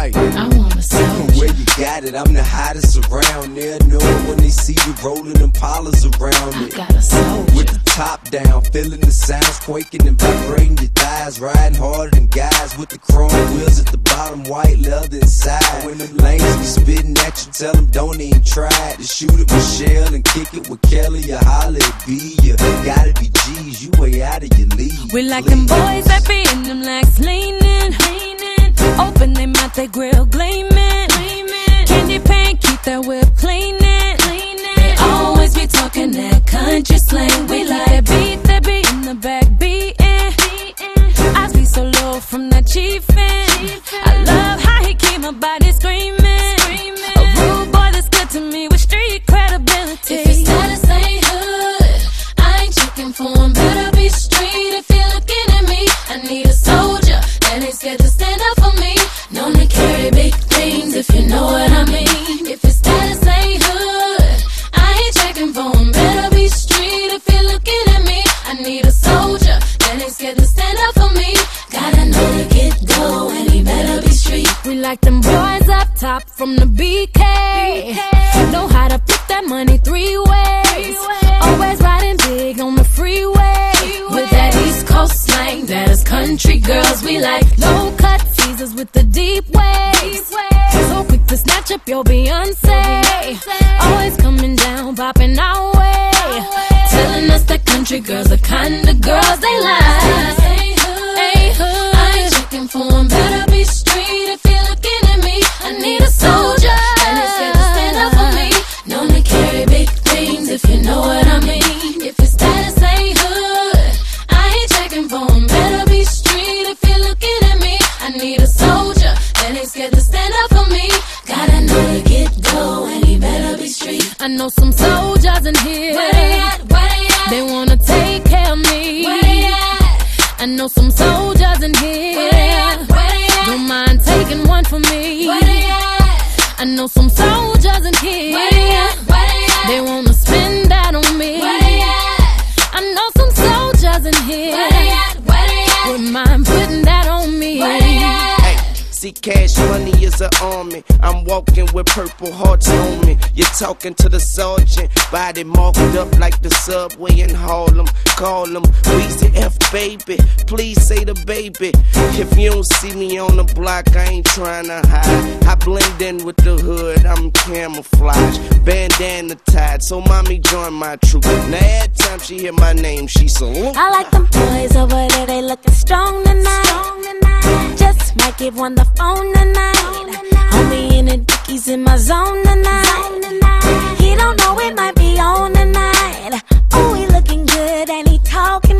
I want a soldier. Where you got it, I'm the hottest around. They'll know it when they see you rolling them polars around it. I got a soldier. With the top down, feeling the sounds quaking and vibrating your thighs. Riding harder than guys with the chrome wheels at the bottom, white leather inside. When them lanes be spitting at you, tell them don't even try it. To shoot at Michelle and kick it with Kelly or holler at B. You gotta be G's, you way out of your league. We like them boys that be in them legs leaning. Open their mouth, they grill gleaming. Candy paint, keep that whip cleaning. They always be talking that country slang. We like that beat in the back beating. I be so low from that chiefin'. I love how he keep my body screaming. A rude boy that's good to me with street credibility. If his status ain't hood, I ain't checking for him. Better be street if you're looking at me. I need a soldier that ain't scared to stand up for me. Known to carry big things, if you know what I mean. If his status ain't hood, I ain't checking for him. Better be street if you're looking at me. I need a soldier that ain't scared to stand up for me. Gotta know to get dough, and he better be street. We like them boys up top from the BK. Know how to put that money 3 ways. Always riding big on the freeway. With that East Coast slang, that is country girls. We like low cut teasers with the deep waves. So quick to snatch up your Beyonce. Always coming down, popping our way. Telling us that country girls are kind of girls they like. I ain't checking for him. Better be street if you're looking at me. I need a soldier that is scared to stand up for me. Known to carry big things, if you know what I mean. If his status ain't hood, I ain't checking for him. Better be street if you're looking at me. I need a soldier that ain't scared to stand up for me. Gotta know to get dough, and he better be street. I know some soldiers in here. Where they at? Where they at? They wanna take care of me. Where they at? I know some soldiers in here. Where they at? Where they at? Don't mind taking one for me. Where they at? I know some soldiers in here. Where they at? Where they at? They wanna spend that on me. Where they at? I know some soldiers in here. Where they at? Where they at? Wouldn't mind putting that on me. Where they at? See, cash money is an army. I'm walking with purple hearts on me. You're talking to the sergeant, body marked up like the subway in Harlem. Call him Weezy F, baby. Please say the baby. If you don't see me on the block, I ain't trying to hide. I blend in with the hood, I'm camouflage. Bandana tied, so mommy join my troop. Now every time she hear my name, she salute. I like them boys over there, they looking strong tonight. Just might give one the phone tonight. Homie in the dickies in my zone tonight. He don't know it might be on tonight. Oh, he looking good and he talking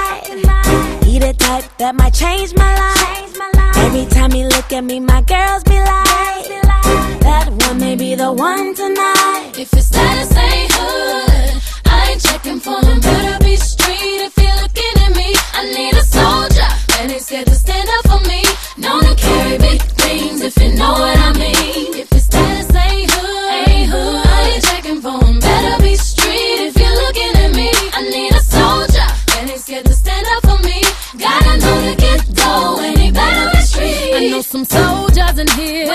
right. He the type that might change my life. Every time he look at me, my girls be like, that one may be the one tonight. If his status ain't hood, I ain't checking for him. Better be street if you're looking at me. I need a soldier that ain't scared to stand up for me. Known to carry big things, if you know what I mean. If his status ain't hood, I ain't checking for him. Better be street if you're looking at me. I need a soldier that ain't scared to stand up for me. Gotta know to get dough, and he better be street. I know some soldiers in here.